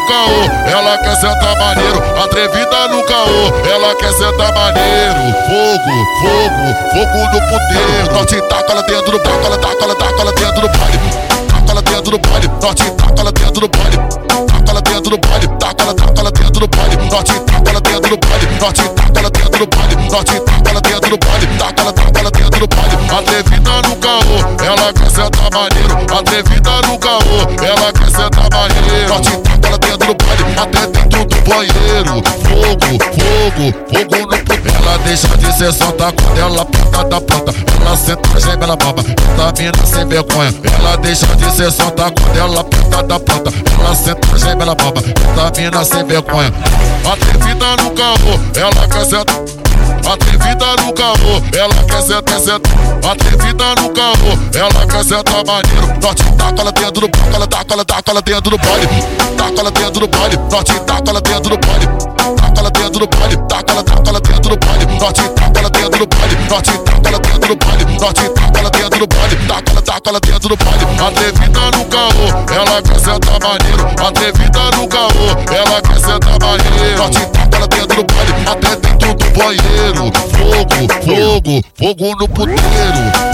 caô, ela quer sentar maneiro. Atrevida no caô, ela quer sentar maneiro. Fogo, fogo, fogo no puteiro. Norte taca ela dentro do taca ela dentro do baile. Taca ela dentro do baile. Norte taca ela dentro do baile. Taca ela dentro do baile. Taca ela dentro do baile. Norte taca ela dentro do baile. Norte taca ela dentro do baile. Norte taca ela dentro do baile. Taca ela dentro do baile. Atrevida no caô, ela quer sentar maneiro. Atrevida no caô, ela quer sentar maneiro. Norte taca ela dentro do baile. Até dentro do banheiro. Fogo, fogo, fogo no puteiro. Ela deixa de ser solta quando ela planta da planta. Ela senta, geme, ela baba. Essa mina sem vergonha. Ela deixa de ser solta quando ela planta da planta. Ela senta, geme, ela baba. Essa mina sem vergonha. Atrevida no caô, ela quer sentar. Atrevida no caô, ela quer sentar. Atrevida no caô, ela quer sentar maneiro. Norte taca ela dentro do baile. Taca ela dentro do baile. Taca ela dentro do baile. Norte taca ela dentro do baile. Taca ela dentro do baile. Taca ela dentro do baile. Norte taca ela dentro do baile. Norte taca ela dentro do baile. Norte taca ela dentro do baile. Taca ela dentro do baile. Atrevida no caô, ela quer sentar maneiro. Atrevida no caô, ela quer sentar maneiro. Norte taca ela dentro do baile. Até dentro do banheiro. Fogo, fogo, fogo no puteiro.